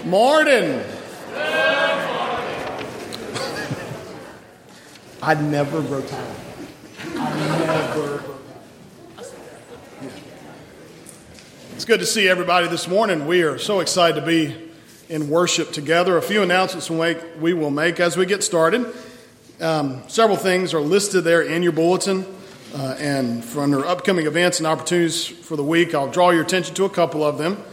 Morning. I never grow tired. It's good to see everybody this morning. We are so excited to be in worship together. A few announcements we will make as we get started. Several things are listed there in your bulletin. And from their upcoming events and opportunities for the week, I'll draw your attention to a couple of them.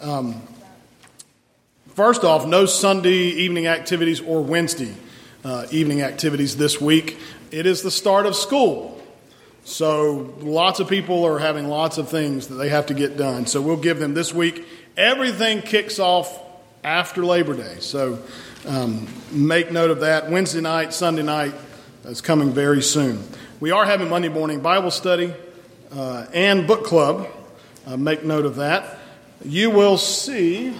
First off, no Sunday evening activities or Wednesday evening activities this week. It is the start of school. So lots of people are having lots of things that they have to get done. So we'll give them this week. Everything kicks off after Labor Day. So make note of that. Wednesday night, Sunday night is coming very soon. We are having Monday morning Bible study and book club. Make note of that. You will see,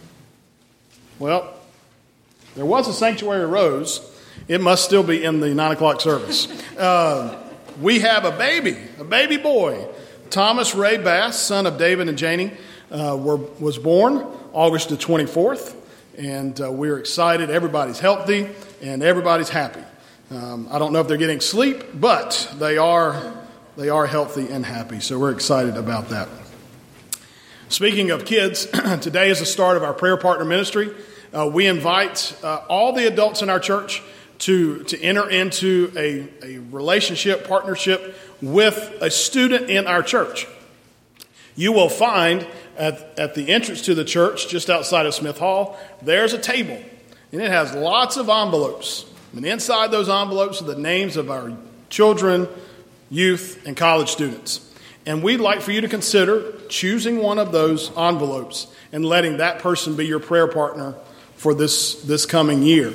well, there was a sanctuary rose. It must still be in the 9 o'clock service. We have a baby boy. Thomas Ray Bass, son of David and Janie, was born August the 24th. And we're excited. Everybody's healthy and everybody's happy. I don't know if they're getting sleep, but they are healthy and happy. So we're excited about that. Speaking of kids, today is the start of our prayer partner ministry. We invite all the adults in our church to enter into a relationship, partnership with a student in our church. You will find at the entrance to the church, just outside of Smith Hall, there's a table, and it has lots of envelopes. And inside those envelopes are the names of our children, youth, and college students. And we'd like for you to consider choosing one of those envelopes and letting that person be your prayer partner for this coming year.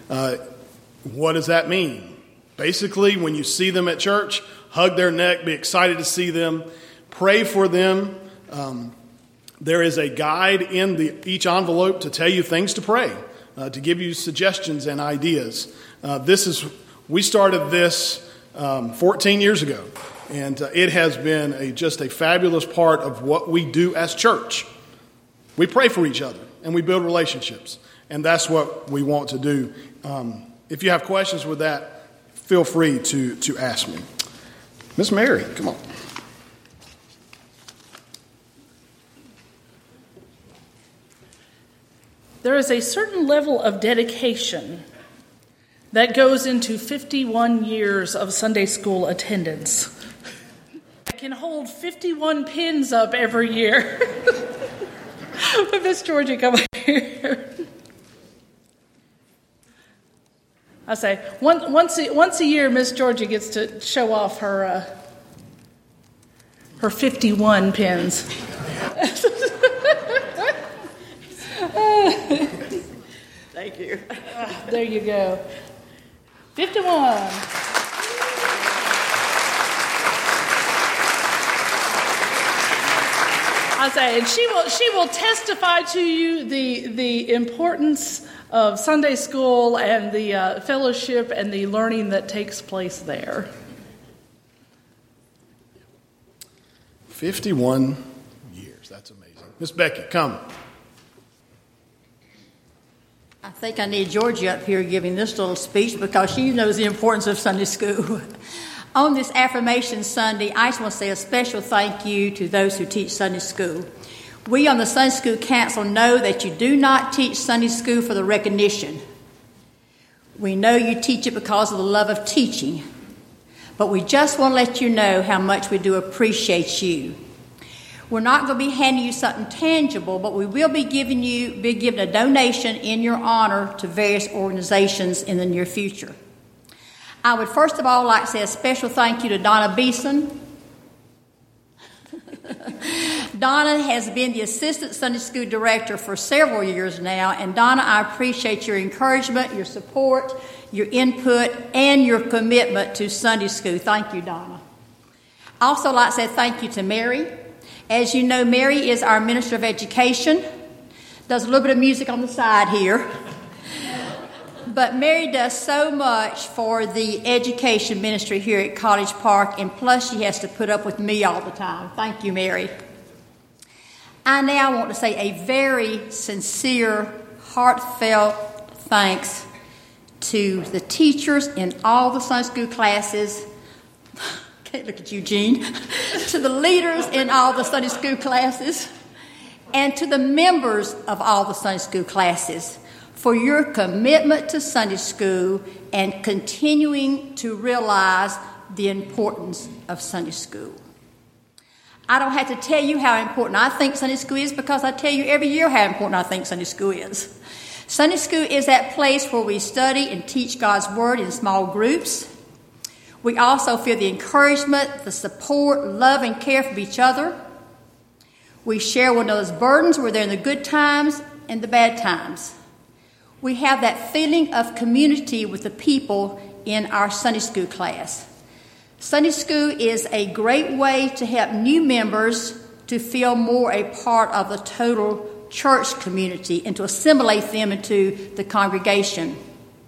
What does that mean? Basically, when you see them at church, hug their neck, be excited to see them, pray for them. There is a guide in each envelope to tell you things to pray, to give you suggestions and ideas. We started this 14 years ago, and it has been just a fabulous part of what we do as church. We pray for each other, and we build relationships, and that's what we want to do. If you have questions with that, feel free to ask me. Miss Mary, come on. There is a certain level of dedication that goes into 51 years of Sunday school attendance. I can hold 51 pins up every year. But Miss Georgie, come here. I say, once a year, Miss Georgie gets to show off her 51 pins. Thank you. There you go. 51. I say, and she will testify to you the importance of Sunday school and the fellowship and the learning that takes place there. 51 years. That's amazing. Miss Becky, come. I think I need Georgie up here giving this little speech because she knows the importance of Sunday school. On this Affirmation Sunday, I just want to say a special thank you to those who teach Sunday school. We on the Sunday School Council know that you do not teach Sunday school for the recognition. We know you teach it because of the love of teaching. But we just want to let you know how much we do appreciate you. We're not going to be handing you something tangible, but we will be giving a donation in your honor to various organizations in the near future. I would first of all like to say a special thank you to Donna Beeson. Donna has been the Assistant Sunday School Director for several years now, and Donna, I appreciate your encouragement, your support, your input, and your commitment to Sunday school. Thank you, Donna. I also like to say thank you to Mary. As you know, Mary is our Minister of Education. Does a little bit of music on the side here. But Mary does so much for the education ministry here at College Park, and plus she has to put up with me all the time. Thank you, Mary. I now want to say a very sincere heartfelt thanks to the teachers in all the Sunday school classes. Can't look at you, Jean. To the leaders in all the Sunday school classes, and to the members of all the Sunday school classes for your commitment to Sunday school and continuing to realize the importance of Sunday school. I don't have to tell you how important I think Sunday school is because I tell you every year how important I think Sunday school is. Sunday school is that place where we study and teach God's Word in small groups. We also feel the encouragement, the support, love, and care from each other. We share one another's burdens. We're there in the good times and the bad times. We have that feeling of community with the people in our Sunday school class. Sunday school is a great way to help new members to feel more a part of the total church community and to assimilate them into the congregation.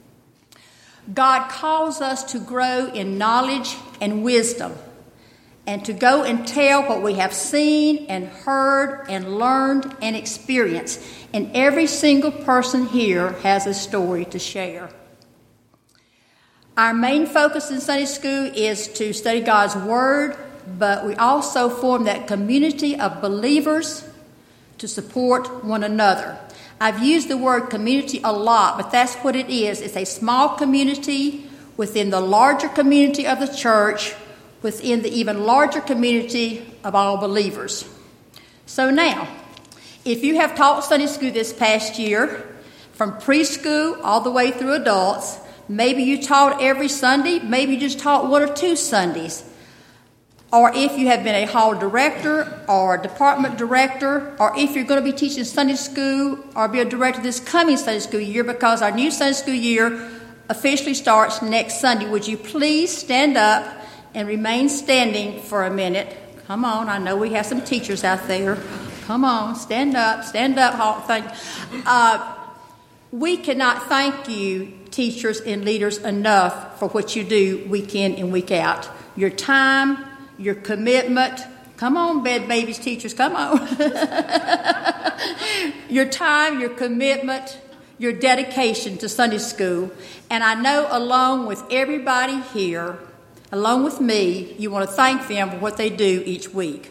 God calls us to grow in knowledge and wisdom and to go and tell what we have seen and heard and learned and experienced. And every single person here has a story to share. Our main focus in Sunday school is to study God's Word, but we also form that community of believers to support one another. I've used the word community a lot, but that's what it is. It's a small community within the larger community of the church, within the even larger community of all believers. So now, if you have taught Sunday school this past year, from preschool all the way through adults, maybe you taught every Sunday, maybe you just taught 1 or 2 Sundays. Or if you have been a hall director or a department director, or if you're going to be teaching Sunday school or be a director this coming Sunday school year, because our new Sunday school year officially starts next Sunday, would you please stand up and remain standing for a minute? Come on, I know we have some teachers out there. Come on, stand up, hall. We cannot thank you, teachers and leaders, enough for what you do week in and week out. Your time, your commitment. Come on, bed babies, teachers, come on. Your time, your commitment, your dedication to Sunday school. And I know along with everybody here, along with me, you want to thank them for what they do each week.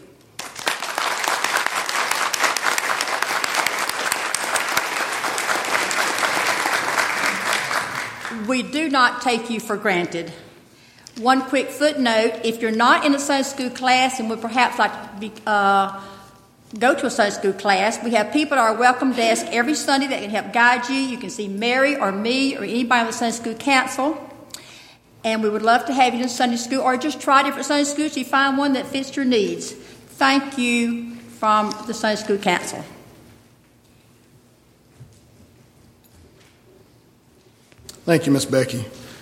We do not take you for granted. One quick footnote, if you're not in a Sunday school class and would perhaps like to go to a Sunday school class, we have people at our welcome desk every Sunday that can help guide you. You can see Mary or me or anybody on the Sunday school council. And we would love to have you in Sunday school, or just try different Sunday schools till you find one that fits your needs. Thank you from the Sunday school council. Thank you, Miss Becky.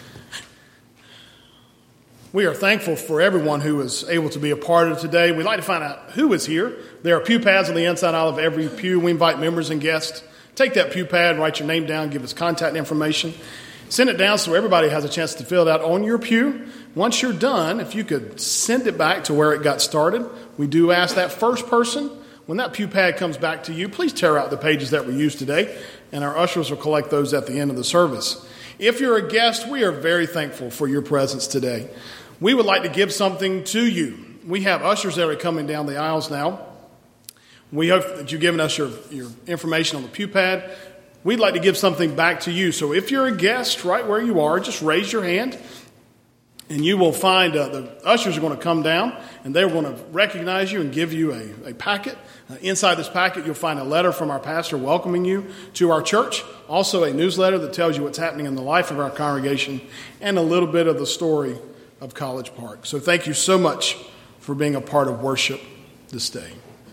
We are thankful for everyone who was able to be a part of today. We'd like to find out who is here. There are pew pads on the inside aisle of every pew. We invite members and guests. Take that pew pad, write your name down, give us contact information. Send it down so everybody has a chance to fill it out on your pew. Once you're done, if you could send it back to where it got started. We do ask that first person, when that pew pad comes back to you, please tear out the pages that we used today, and our ushers will collect those at the end of the service. If you're a guest, we are very thankful for your presence today. We would like to give something to you. We have ushers that are coming down the aisles now. We hope that you've given us your information on the pew pad. We'd like to give something back to you. So if you're a guest right where you are, just raise your hand, and you will find the ushers are going to come down, and they're going to recognize you and give you a packet. Inside this packet, you'll find a letter from our pastor welcoming you to our church, also a newsletter that tells you what's happening in the life of our congregation, and a little bit of the story of College Park. So thank you so much for being a part of worship this day.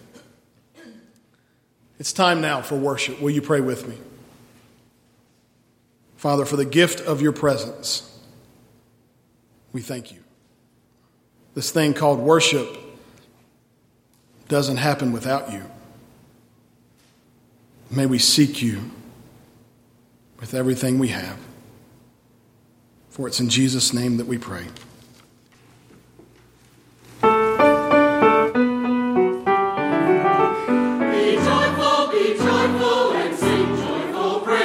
It's time now for worship. Will you pray with me? Father, for the gift of your presence, we thank you. This thing called worship doesn't happen without you. May we seek you with everything we have. For it's in Jesus' name that we pray. Be joyful and sing joyful praise.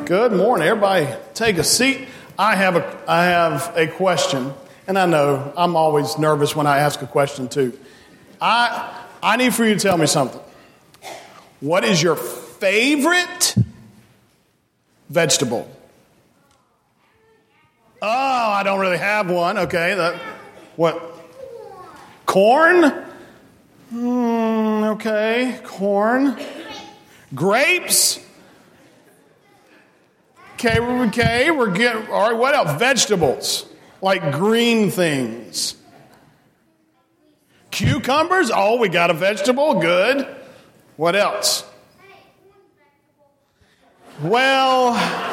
Good morning. Everybody take a seat. I have a question, and I know I'm always nervous when I ask a question too. I need for you to tell me something. What is your favorite vegetable? Oh, I don't really have one. Okay. What? Corn? Okay. Corn. Grapes? Okay, we're getting, all right, what else? Vegetables, like green things. Cucumbers? Oh, we got a vegetable, good. What else? Well,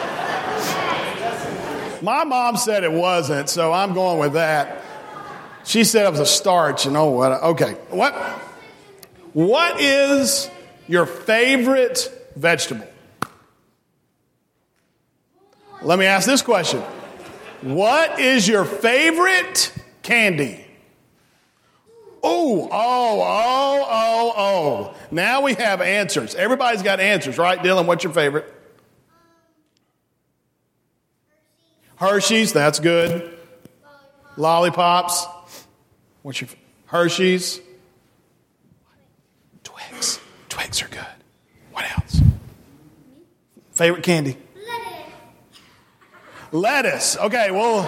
my mom said it wasn't, so I'm going with that. She said it was a starch, you know what? Okay, what is your favorite vegetable? Let me ask this question. What is your favorite candy? Oh. Now we have answers. Everybody's got answers, right? Dylan, what's your favorite? Hershey's, that's good. Lollipops. What's your Hershey's? Twix. Twix are good. What else? Favorite candy? Lettuce. Okay, well.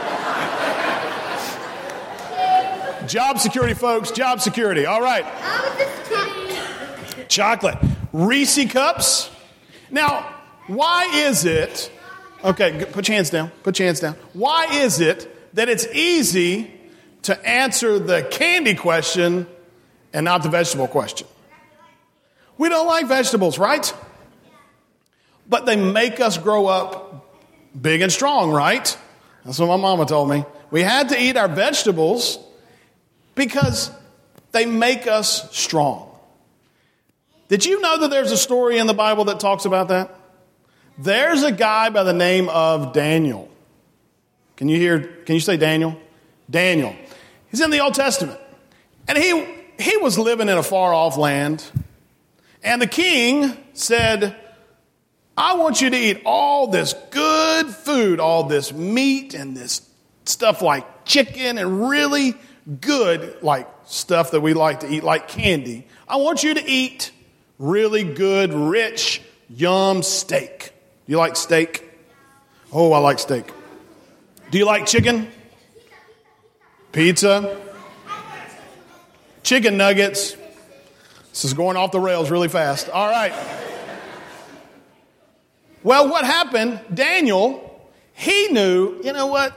Job security, folks. Job security. All right. Chocolate. Reese cups. Now, why is it... Okay, put your hands down. Put your hands down. Why is it that it's easy to answer the candy question and not the vegetable question? We don't like vegetables, right? But they make us grow up big and strong, right? That's what my mama told me. We had to eat our vegetables because they make us strong. Did you know that there's a story in the Bible that talks about that? There's a guy by the name of Daniel. Can you say Daniel? Daniel. He's in the Old Testament. And he was living in a far off land. And the king said, I want you to eat all this good food, all this meat and this stuff like chicken and really good like stuff that we like to eat like candy. I want you to eat really good, rich, yum steak. Do you like steak? Oh, I like steak. Do you like chicken? Pizza? Chicken nuggets? This is going off the rails really fast. All right. Well, what happened, Daniel, he knew, you know what?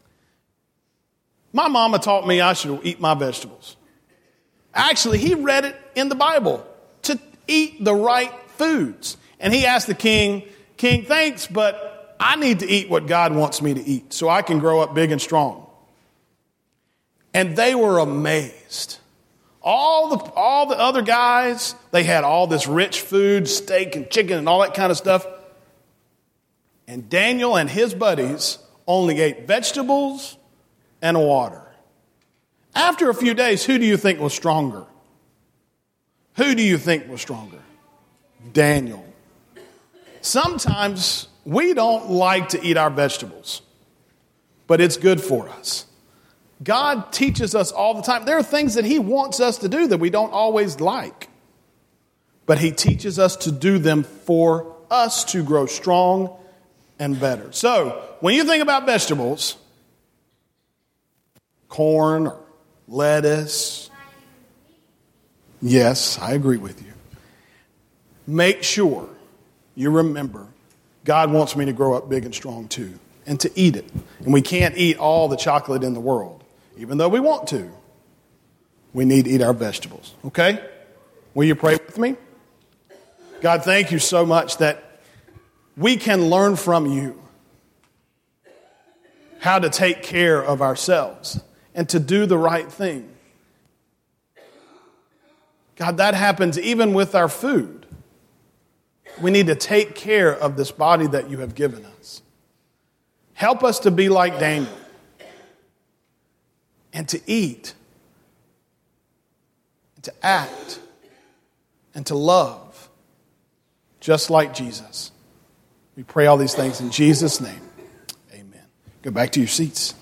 My mama taught me I should eat my vegetables. Actually, he read it in the Bible to eat the right foods. And he asked the king, King, thanks, but I need to eat what God wants me to eat so I can grow up big and strong. And they were amazed. All the other guys, they had all this rich food, steak and chicken and all that kind of stuff. And Daniel and his buddies only ate vegetables and water. After a few days, who do you think was stronger? Who do you think was stronger? Daniel. Sometimes we don't like to eat our vegetables, but it's good for us. God teaches us all the time. There are things that he wants us to do that we don't always like, but he teaches us to do them for us to grow strong and better. So, when you think about vegetables, corn or lettuce, yes, I agree with you. Make sure you remember God wants me to grow up big and strong too, and to eat it. And we can't eat all the chocolate in the world, even though we want to. We need to eat our vegetables, okay? Will you pray with me? God, thank you so much that we can learn from you how to take care of ourselves and to do the right thing. God, that happens even with our food. We need to take care of this body that you have given us. Help us to be like Daniel and to eat, and to act, and to love just like Jesus. We pray all these things in Jesus' name. Amen. Go back to your seats.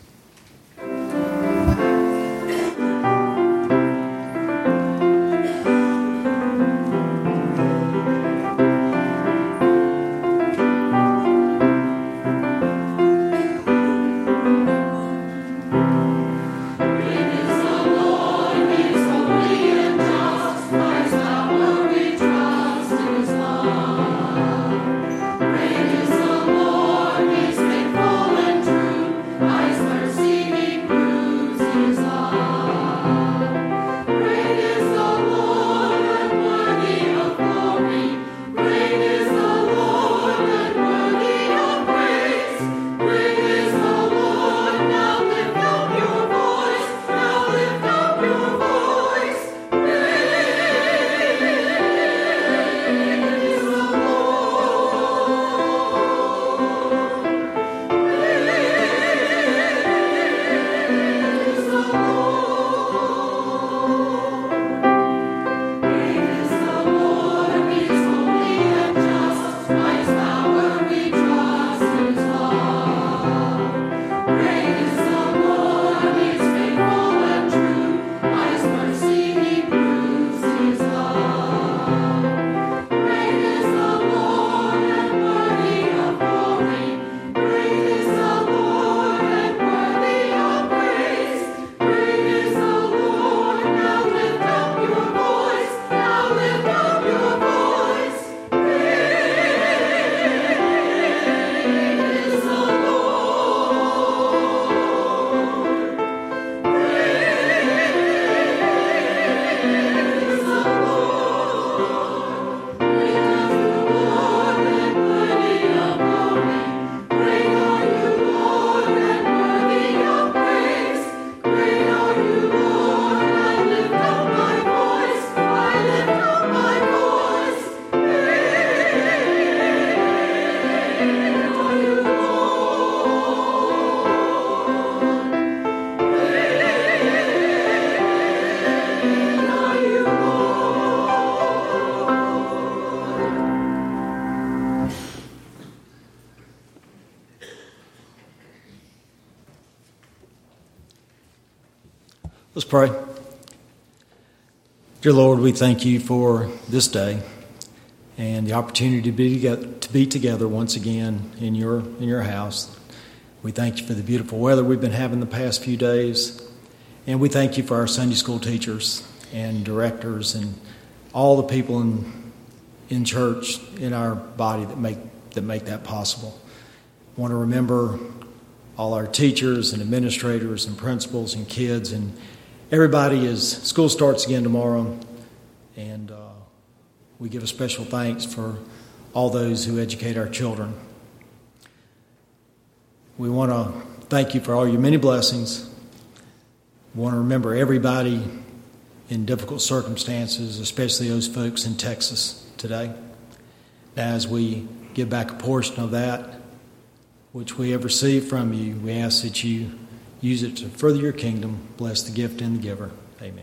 Let's pray. Dear Lord, we thank you for this day and the opportunity to be together once again in your house. We thank you for the beautiful weather we've been having the past few days, and we thank you for our Sunday school teachers and directors and all the people in church, in our body that make that possible. I want to remember all our teachers and administrators and principals and kids and everybody as school starts again tomorrow, and we give a special thanks for all those who educate our children. We want to thank you for all your many blessings. We want to remember everybody in difficult circumstances, especially those folks in Texas today. As we give back a portion of that which we have received from you, we ask that you use it to further your kingdom. Bless the gift and the giver. Amen.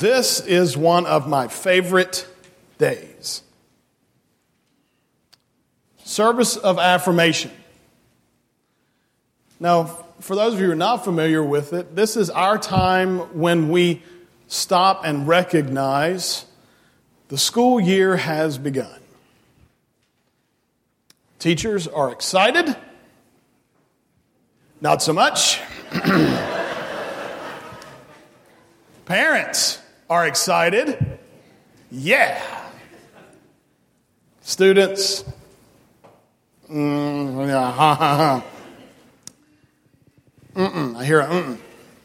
This is one of my favorite days. Service of affirmation. Now, for those of you who are not familiar with it, this is our time when we stop and recognize the school year has begun. Teachers are excited. Not so much. Parents are excited. Yeah. Students. I hear a mm-mm.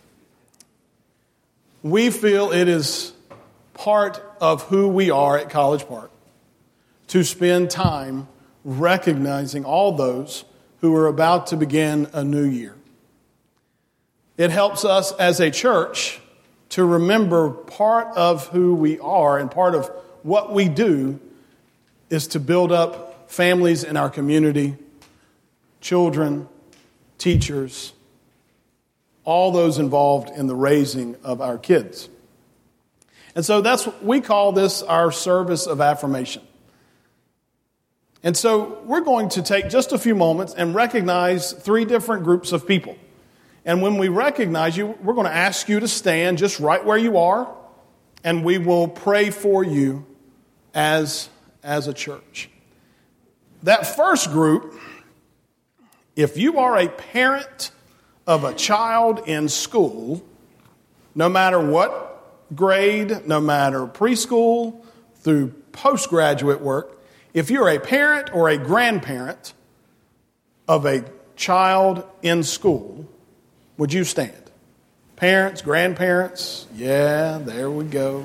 We feel it is part of who we are at College Park to spend time recognizing all those who are about to begin a new year. It helps us as a church to remember part of who we are, and part of what we do is to build up families in our community, children, teachers, all those involved in the raising of our kids. And so we call this our service of affirmation. And so we're going to take just a few moments and recognize 3 different groups of people. And when we recognize you, we're going to ask you to stand just right where you are, and we will pray for you as a church. That first group, if you are a parent of a child in school, no matter what grade, no matter preschool through postgraduate work, if you're a parent or a grandparent of a child in school, would you stand? Parents, grandparents, yeah, there we go.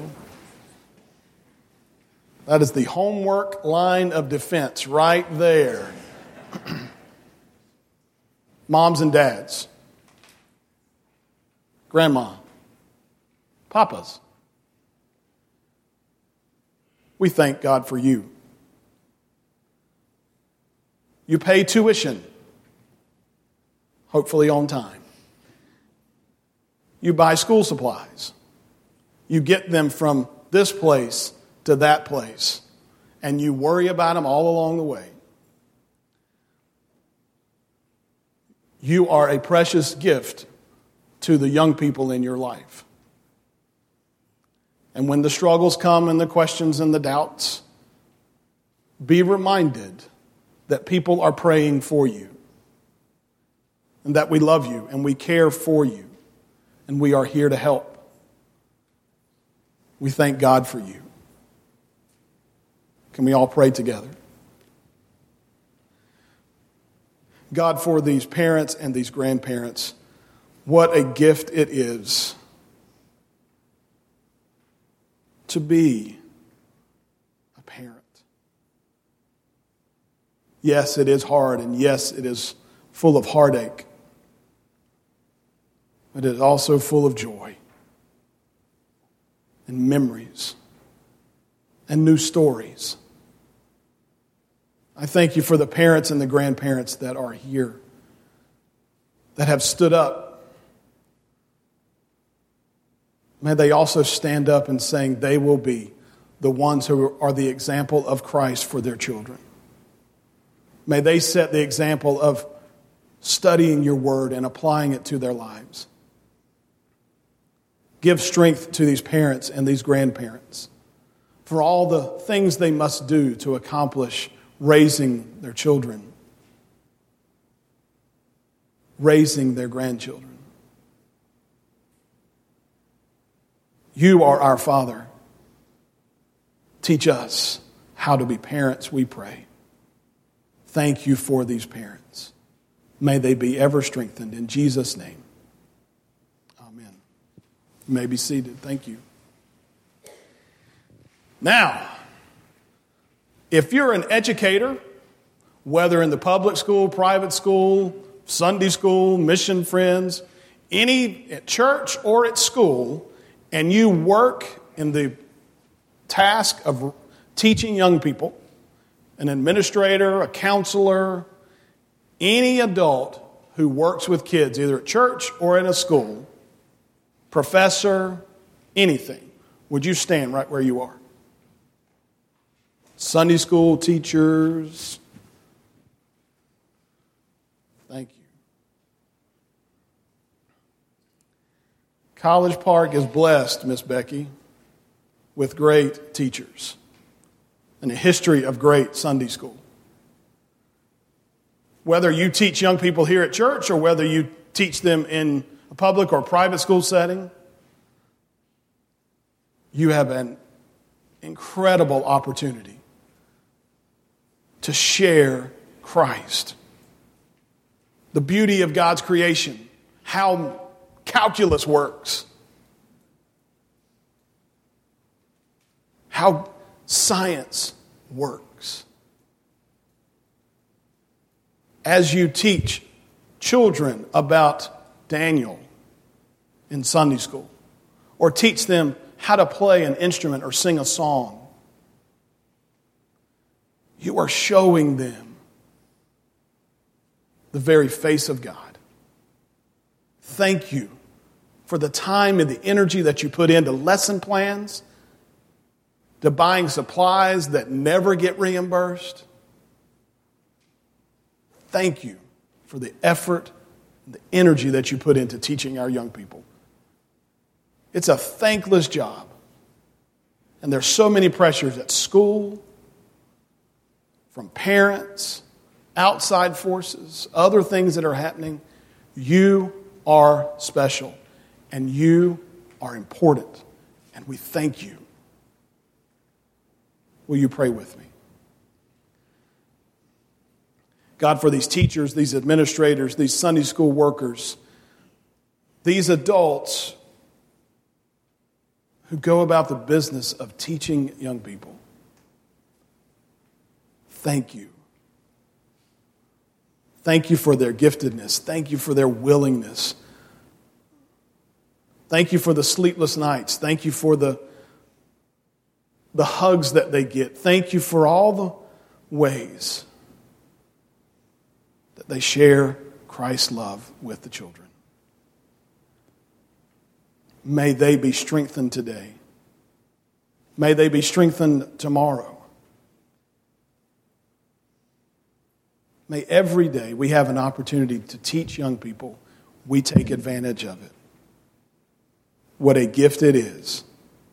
That is the homework line of defense right there. Moms and dads, grandma, papas. We thank God for you. You pay tuition, hopefully on time. You buy school supplies. You get them from this place to that place, and you worry about them all along the way. You are a precious gift to the young people in your life. And when the struggles come and the questions and the doubts, be reminded that people are praying for you, and that we love you and we care for you, and we are here to help. We thank God for you. Can we all pray together? God, for these parents and these grandparents, what a gift it is to be a parent. Yes, it is hard, and yes, it is full of heartache, but it is also full of joy and memories and new stories. I thank you for the parents and the grandparents that are here, that have stood up. May they also stand up and saying they will be the ones who are the example of Christ for their children. May they set the example of studying your word and applying it to their lives. Give strength to these parents and these grandparents for all the things they must do to accomplish raising their children, raising their grandchildren. You are our Father. Teach us how to be parents, we pray. Thank you for these parents. May they be ever strengthened in Jesus' name. Amen. You may be seated. Thank you. Now, if you're an educator, whether in the public school, private school, Sunday school, mission friends, any at church or at school, and you work in the task of teaching young people, an administrator, a counselor, any adult who works with kids, either at church or in a school, professor, anything, Would you stand right where you are? Sunday school teachers, thank you. College Park is blessed, Miss Becky, with great teachers and a history of great Sunday school. Whether you teach young people here at church or whether you teach them in a public or private school setting, you have an incredible opportunity to share Christ. The beauty of God's creation, how calculus works, how science works. As you teach children about Daniel in Sunday school, or teach them how to play an instrument or sing a song, you are showing them the very face of God. Thank you for the time and the energy that you put into lesson plans, to buying supplies that never get reimbursed. Thank you for the effort and the energy that you put into teaching our young people. It's a thankless job. And there's so many pressures at school, from parents, outside forces, other things that are happening. You are special, and you are important, and we thank you. Will you pray with me? God, for these teachers, these administrators, these Sunday school workers, these adults who go about the business of teaching young people, thank you. Thank you for their giftedness. Thank you for their willingness. Thank you for the sleepless nights. Thank you for the hugs that they get. Thank you for all the ways that they share Christ's love with the children. May they be strengthened today. May they be strengthened tomorrow. May every day we have an opportunity to teach young people, we take advantage of it. What a gift it is.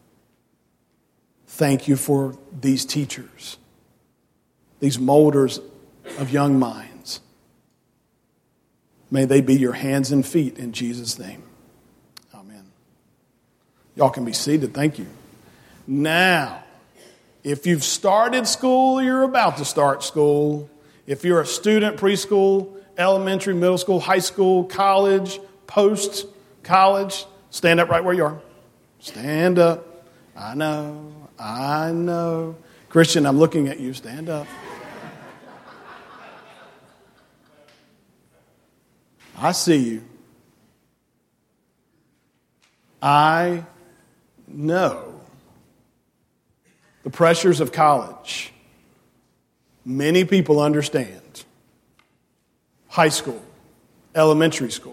Thank you for these teachers, these molders of young minds. May they be your hands and feet in Jesus' name. Amen. Y'all can be seated. Thank you. Now, if you've started school, you're about to start school. If you're a student, preschool, elementary, middle school, high school, college, post-college, stand up right where you are. Stand up. I know. Christian, I'm looking at you. Stand up. I see you. I know the pressures of college. Many people understand high school, elementary school.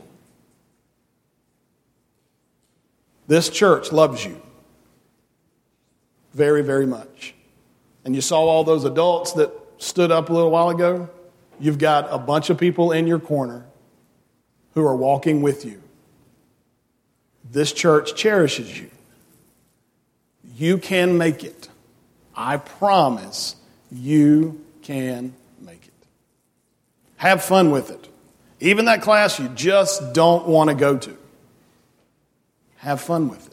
This church loves you very, very much. And you saw all those adults that stood up a little while ago? You've got a bunch of people in your corner who are walking with you. This church cherishes you. You can make it. I promise you can make it. Have fun with it. Even that class you just don't want to go to. Have fun with it.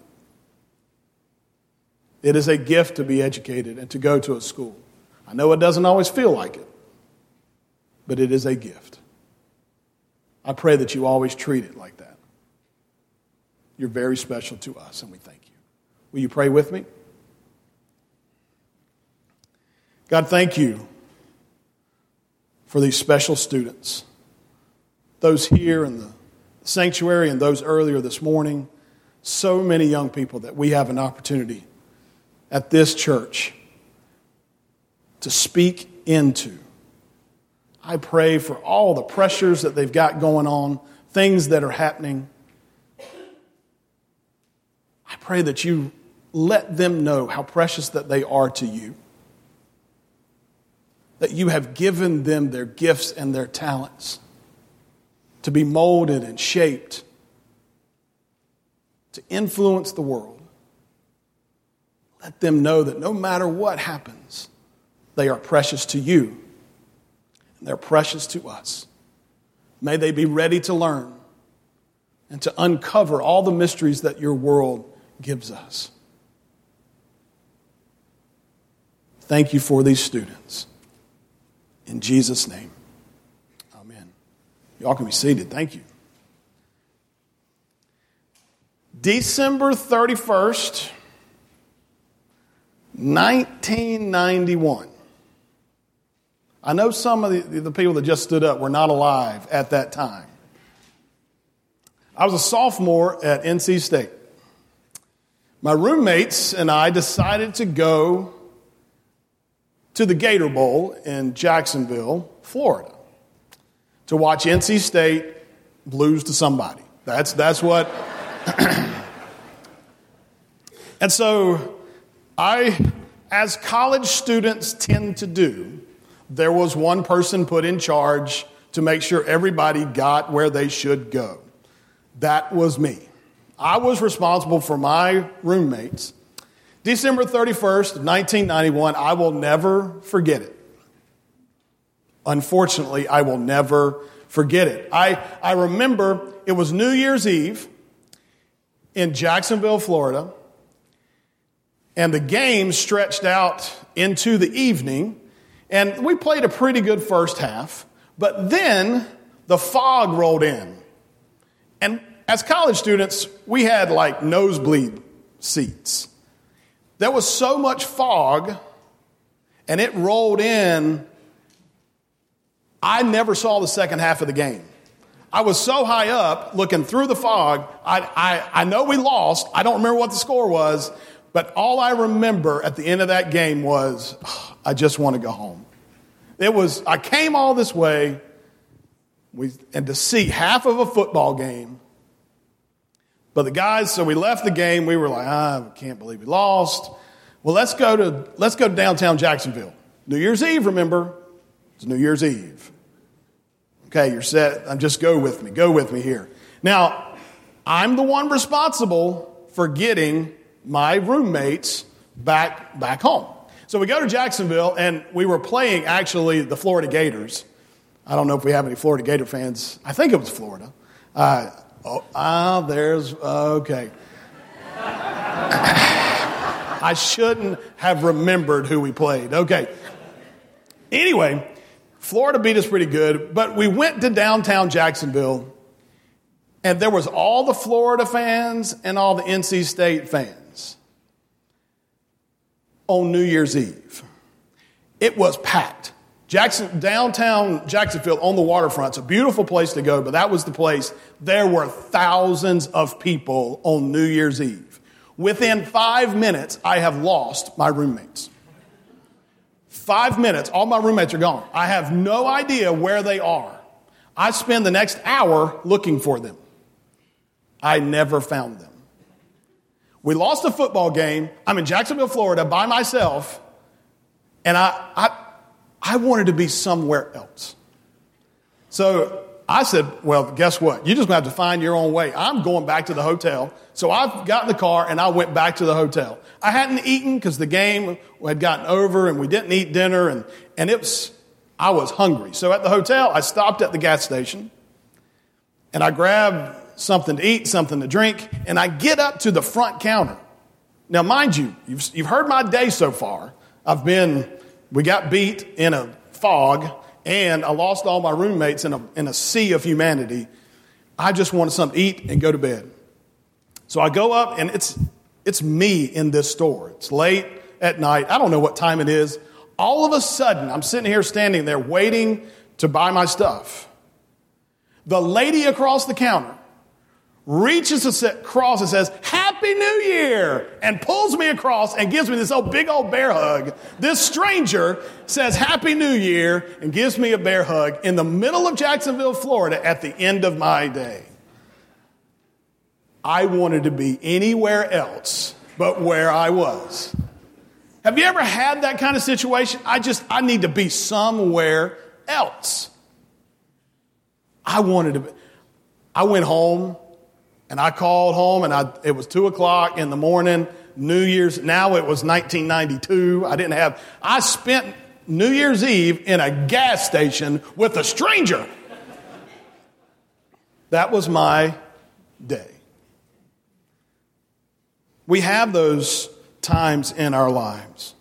It is a gift to be educated and to go to a school. I know it doesn't always feel like it, but it is a gift. I pray that you always treat it like that. You're very special to us, and we thank you. Will you pray with me? God, thank you for these special students, those here in the sanctuary and those earlier this morning, so many young people that we have an opportunity at this church to speak into. I pray for all the pressures that they've got going on, things that are happening. I pray that you let them know how precious that they are to you. That you have given them their gifts and their talents to be molded and shaped, to influence the world. Let them know that no matter what happens, they are precious to you, and they're precious to us. May they be ready to learn and to uncover all the mysteries that your world gives us. Thank you for these students. In Jesus' name, amen. Y'all can be seated. Thank you. December 31st, 1991. I know some of the people that just stood up were not alive at that time. I was a sophomore at NC State. My roommates and I decided to go to the Gator Bowl in Jacksonville, Florida, to watch NC State lose to somebody. That's what. And so as college students tend to do, there was one person put in charge to make sure everybody got where they should go. That was me. I was responsible for my roommates. December 31st, 1991, I will never forget it. Unfortunately, I will never forget it. I remember it was New Year's Eve in Jacksonville, Florida, and the game stretched out into the evening, and we played a pretty good first half, but then the fog rolled in. And as college students, we had like nosebleed seats. There was so much fog, and it rolled in. I never saw the second half of the game. I was so high up looking through the fog. I know we lost. I don't remember what the score was, but all I remember at the end of that game was, I just want to go home. I came all this way and to see half of a football game. But the guys, so we left the game. We were like, I can't believe we lost. Well, let's go to downtown Jacksonville. New Year's Eve, remember? It's New Year's Eve. Okay, you're set. Just go with me. Go with me here. Now, I'm the one responsible for getting my roommates back home. So we go to Jacksonville, and we were playing, actually, the Florida Gators. I don't know if we have any Florida Gator fans. I think it was Florida. Okay. I shouldn't have remembered who we played. Okay. Anyway, Florida beat us pretty good, but we went to downtown Jacksonville, and there was all the Florida fans and all the NC State fans on New Year's Eve. It was packed. Downtown Jacksonville on the waterfront. It's a beautiful place to go, but that was the place. There were thousands of people on New Year's Eve. Within 5 minutes, I have lost my roommates. 5 minutes, all my roommates are gone. I have no idea where they are. I spend the next hour looking for them. I never found them. We lost a football game. I'm in Jacksonville, Florida by myself, and I wanted to be somewhere else. So I said, well, guess what? You're just going to have to find your own way. I'm going back to the hotel. So I got in the car and I went back to the hotel. I hadn't eaten because the game had gotten over and we didn't eat dinner and I was hungry. So at the hotel, I stopped at the gas station and I grabbed something to eat, something to drink, and I get up to the front counter. Now, mind you, you've heard my day so far. We got beat in a fog, and I lost all my roommates in a sea of humanity. I just wanted something to eat and go to bed. So I go up, and it's me in this store. It's late at night. I don't know what time it is. All of a sudden, I'm sitting here standing there waiting to buy my stuff. The lady across the counter reaches across and says, "Happy New Year," and pulls me across and gives me this big old bear hug. This stranger says, "Happy New Year," and gives me a bear hug in the middle of Jacksonville, Florida at the end of my day. I wanted to be anywhere else but where I was. Have you ever had that kind of situation? I need to be somewhere else. I went home and I called home and it was 2:00 in the morning, New Year's. Now it was 1992. I spent New Year's Eve in a gas station with a stranger. That was my day. We have those times in our lives.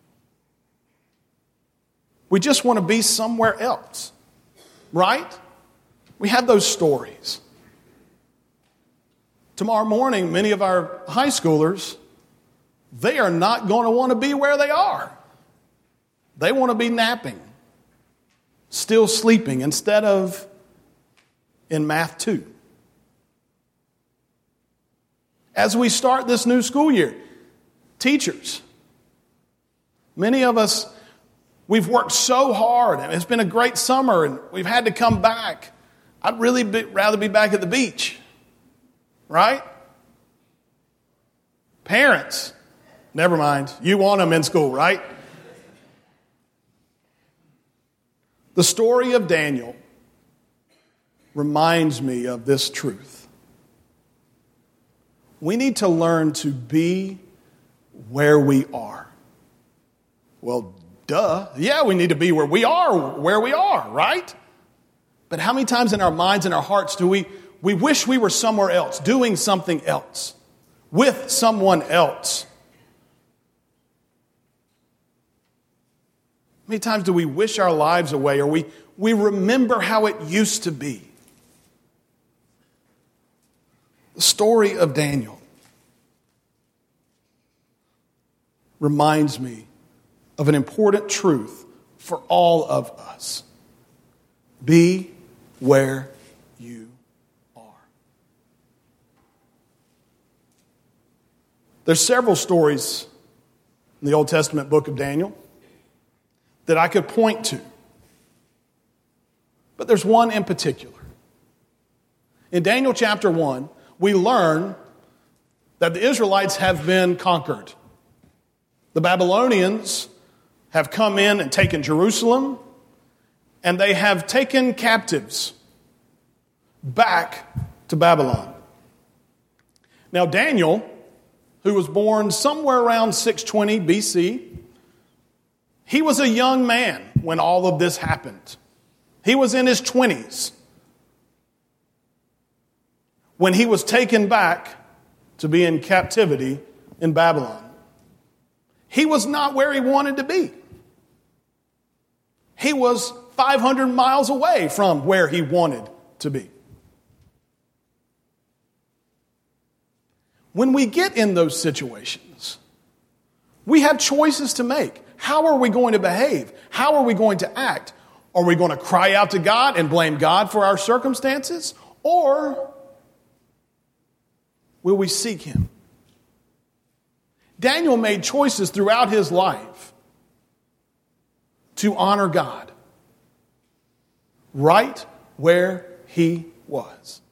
We just want to be somewhere else, right? We have those stories. Tomorrow morning, many of our high schoolers, they are not going to want to be where they are. They want to be napping, still sleeping, instead of in Math 2. As we start this new school year, teachers, many of us, we've worked so hard, and it's been a great summer, and we've had to come back. I'd really rather be back at the beach, right? Parents, never mind. You want them in school, right? The story of Daniel reminds me of this truth. We need to learn to be where we are. Well, duh. Yeah, we need to be where we are, right? But how many times in our minds and our hearts do we wish we were somewhere else, doing something else, with someone else? How many times do we wish our lives away, or we remember how it used to be? The story of Daniel reminds me of an important truth for all of us. Be where you are. There's several stories in the Old Testament book of Daniel that I could point to. But there's one in particular. In Daniel chapter 1, we learn that the Israelites have been conquered. The Babylonians have come in and taken Jerusalem, and they have taken captives back to Babylon. Now Daniel, who was born somewhere around 620 BC, he was a young man when all of this happened. He was in his 20s when he was taken back to be in captivity in Babylon. He was not where he wanted to be. He was 500 miles away from where he wanted to be. When we get in those situations, we have choices to make. How are we going to behave? How are we going to act? Are we going to cry out to God and blame God for our circumstances? Or will we seek Him? Daniel made choices throughout his life to honor God right where he was.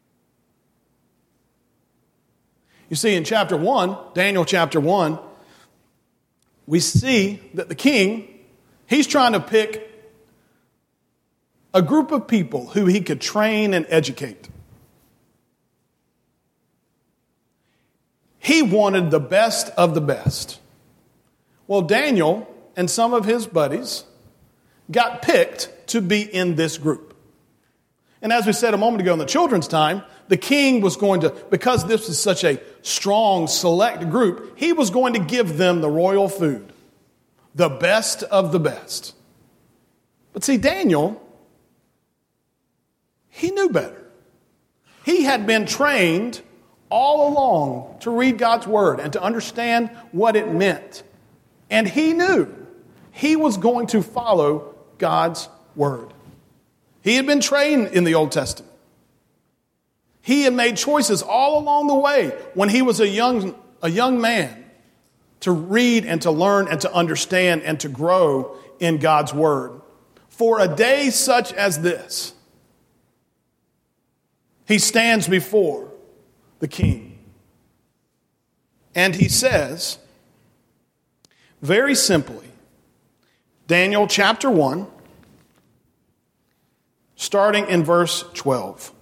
You see, in chapter 1, Daniel chapter 1, we see that the king, he's trying to pick a group of people who he could train and educate. He wanted the best of the best. Well, Daniel and some of his buddies got picked to be in this group. And as we said a moment ago in the children's time, the king was going to, because this is such a strong, select group, he was going to give them the royal food, the best of the best. But see, Daniel, he knew better. He had been trained all along to read God's word and to understand what it meant. And he knew he was going to follow God's word. He had been trained in the Old Testament. He had made choices all along the way when he was a young man to read and to learn and to understand and to grow in God's word. For a day such as this, he stands before the king. And he says, very simply, Daniel chapter 1, starting in verse 12.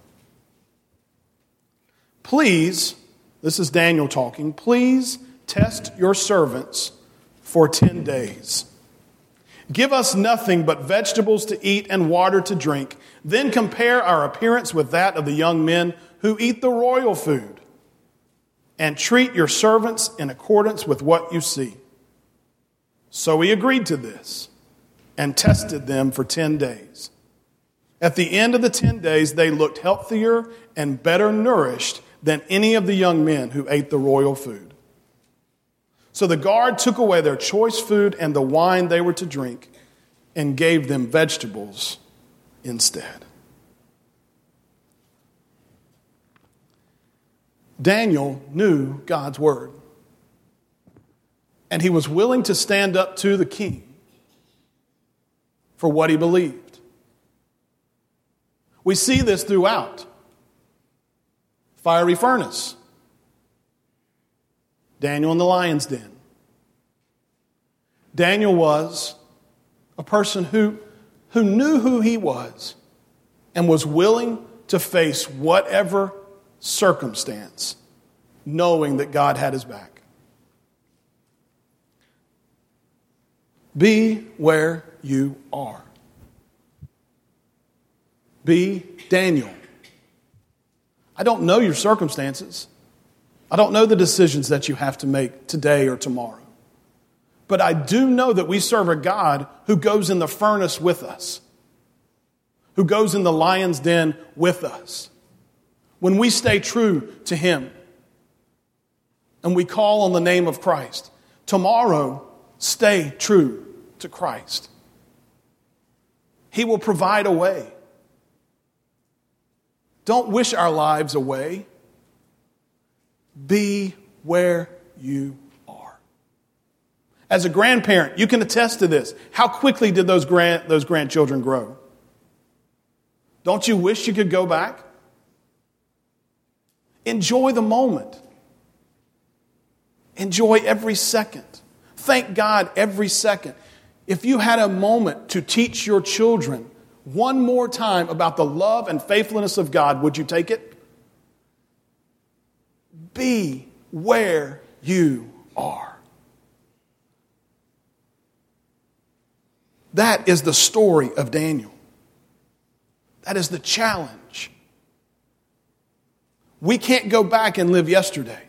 Please, this is Daniel talking, please test your servants for 10 days. Give us nothing but vegetables to eat and water to drink. Then compare our appearance with that of the young men who eat the royal food. And treat your servants in accordance with what you see. So he agreed to this and tested them for 10 days. At the end of the 10 days, they looked healthier and better nourished than any of the young men who ate the royal food. So the guard took away their choice food and the wine they were to drink and gave them vegetables instead. Daniel knew God's word, and he was willing to stand up to the king for what he believed. We see this throughout. Fiery furnace, Daniel in the lion's den. Daniel was a person who knew who he was and was willing to face whatever circumstance, knowing that God had his back. Be where you are. Be Daniel. I don't know your circumstances. I don't know the decisions that you have to make today or tomorrow. But I do know that we serve a God who goes in the furnace with us, who goes in the lion's den with us. When we stay true to him and we call on the name of Christ, tomorrow, stay true to Christ. He will provide a way. Don't wish our lives away. Be where you are. As a grandparent, you can attest to this. How quickly did those grandchildren grow? Don't you wish you could go back? Enjoy the moment. Enjoy every second. Thank God every second. If you had a moment to teach your children one more time about the love and faithfulness of God, would you take it? Be where you are. That is the story of Daniel. That is the challenge. We can't go back and live yesterday.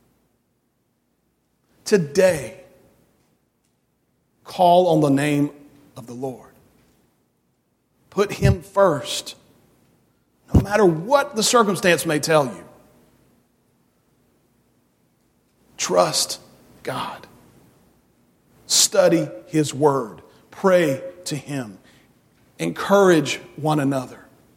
Today, call on the name of the Lord. Put him first, no matter what the circumstance may tell you. Trust God. Study his word. Pray to him. Encourage one another.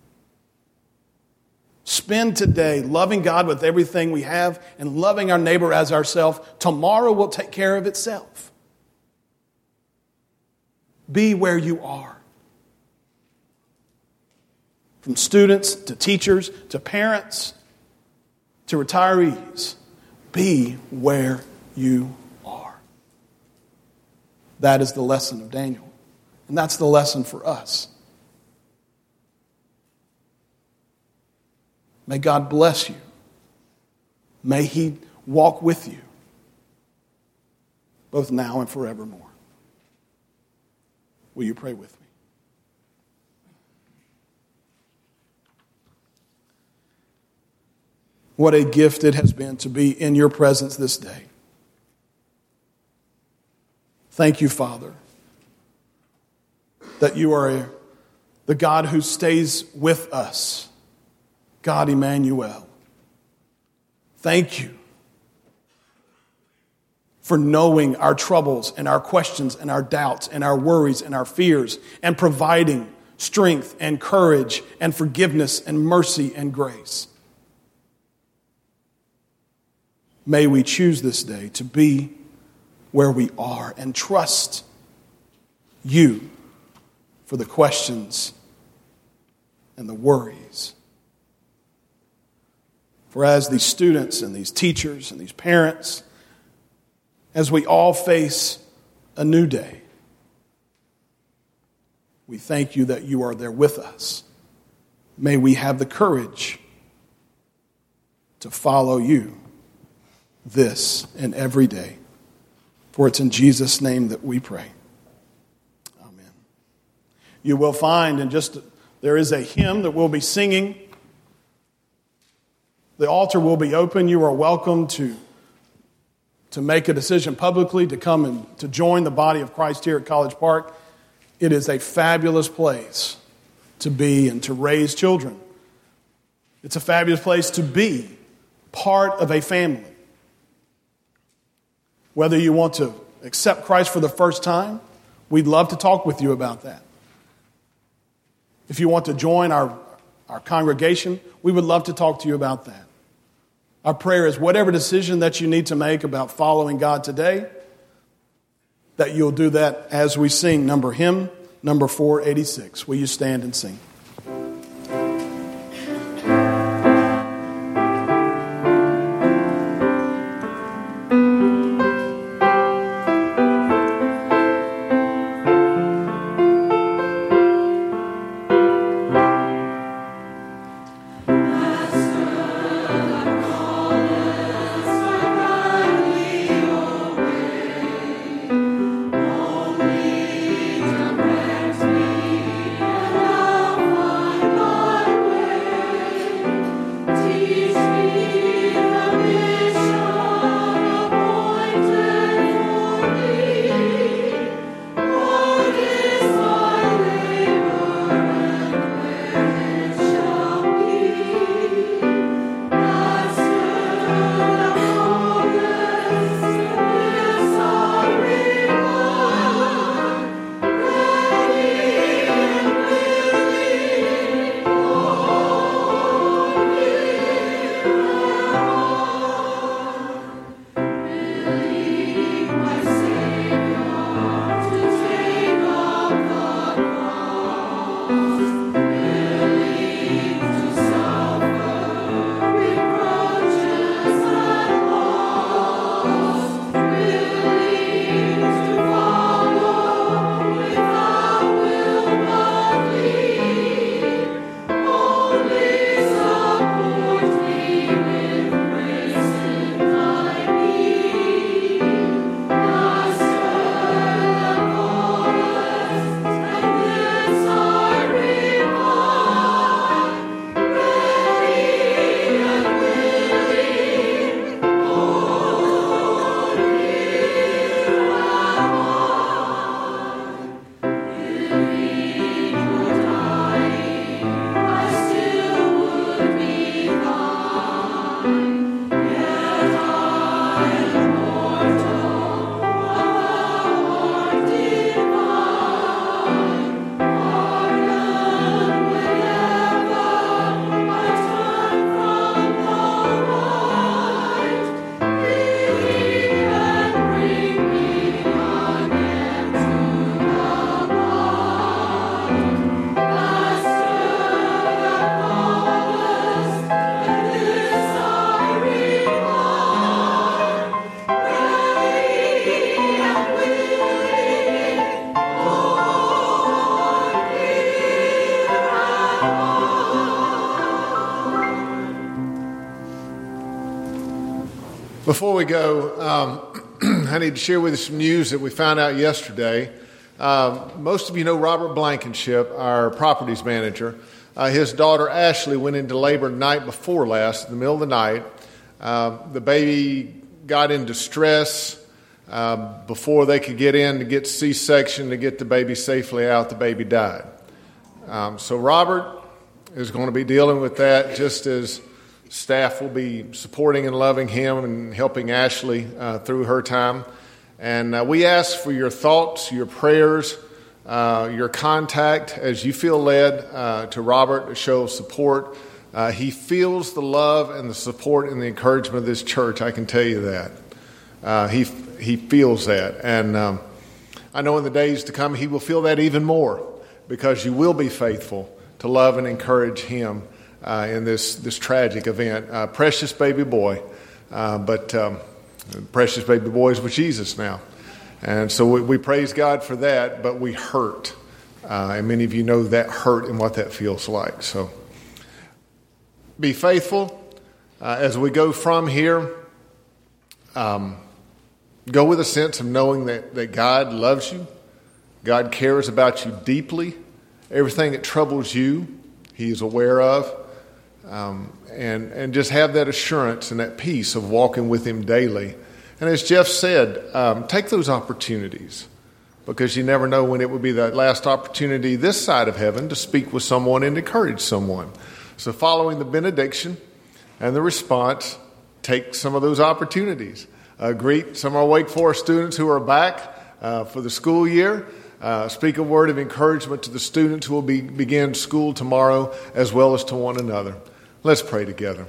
Spend today loving God with everything we have and loving our neighbor as ourselves. Tomorrow will take care of itself. Be where you are. From students to teachers to parents to retirees, be where you are. That is the lesson of Daniel. And that's the lesson for us. May God bless you. May he walk with you, both now and forevermore. Will you pray with me? What a gift it has been to be in your presence this day. Thank you, Father, that you are the God who stays with us, God Emmanuel. Thank you for knowing our troubles and our questions and our doubts and our worries and our fears and providing strength and courage and forgiveness and mercy and grace. May we choose this day to be where we are and trust you for the questions and the worries. For as these students and these teachers and these parents as we all face a new day. We thank you that you are there with us. May we have the courage to follow you this and every day. For it's in Jesus' name that we pray. Amen. You will find there is a hymn that we'll be singing. The altar will be open. You are welcome to make a decision publicly to come and to join the body of Christ here at College Park. It is a fabulous place to be and to raise children. It's a fabulous place to be part of a family. Whether you want to accept Christ for the first time, we'd love to talk with you about that. If you want to join our congregation, we would love to talk to you about that. Our prayer is whatever decision that you need to make about following God today, that you'll do that as we sing hymn number 486. Will you stand and sing? Before we go, I need to share with you some news that we found out yesterday. Most of you know Robert Blankenship, our properties manager. His daughter Ashley went into labor the night before last, in the middle of the night. The baby got in distress. Before they could get in to get C-section to get the baby safely out, the baby died. So Robert is going to be dealing with that, just as staff will be supporting and loving him and helping Ashley through her time. And we ask for your thoughts, your prayers, your contact as you feel led to Robert to show support. He feels the love and the support and the encouragement of this church, I can tell you that. He feels that. And I know in the days to come he will feel that even more, because you will be faithful to love and encourage him in this tragic event. Precious baby boy. But The precious baby boy is with Jesus now. And so we praise God for that, but we hurt. And many of you know that hurt and what that feels like. So be faithful as we go from here. Go with a sense of knowing that God loves you. God cares about you deeply. Everything that troubles you, He is aware of. And just have that assurance and that peace of walking with Him daily. And as Jeff said, take those opportunities, because you never know when it will be that last opportunity this side of heaven to speak with someone and encourage someone. So following the benediction and the response, take some of those opportunities. Greet some of our Wake Forest students who are back for the school year. Speak a word of encouragement to the students who will begin school tomorrow, as well as to one another. Let's pray together.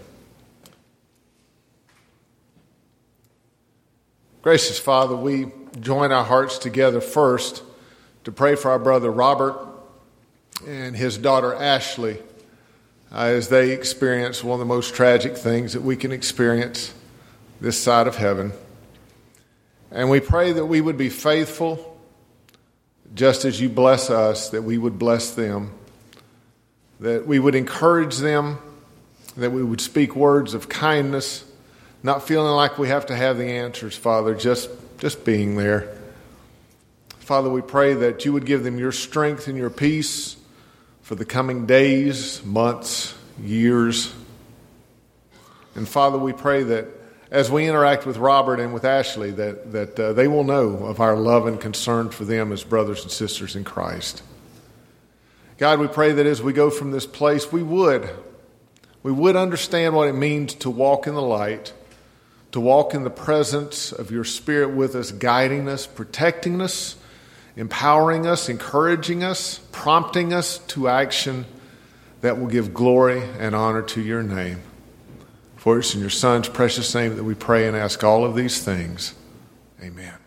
Gracious Father, we join our hearts together first to pray for our brother Robert and his daughter Ashley as they experience one of the most tragic things that we can experience this side of heaven. And we pray that we would be faithful, just as you bless us, that we would bless them, that we would encourage them, that we would speak words of kindness, not feeling like we have to have the answers, Father, just being there. Father, we pray that you would give them your strength and your peace for the coming days, months, years. And Father, we pray that as we interact with Robert and with Ashley, that they will know of our love and concern for them as brothers and sisters in Christ. God, we pray that as we go from this place, we would understand what it means to walk in the light, to walk in the presence of your Spirit with us, guiding us, protecting us, empowering us, encouraging us, prompting us to action that will give glory and honor to your name. For it's in your Son's precious name that we pray and ask all of these things. Amen.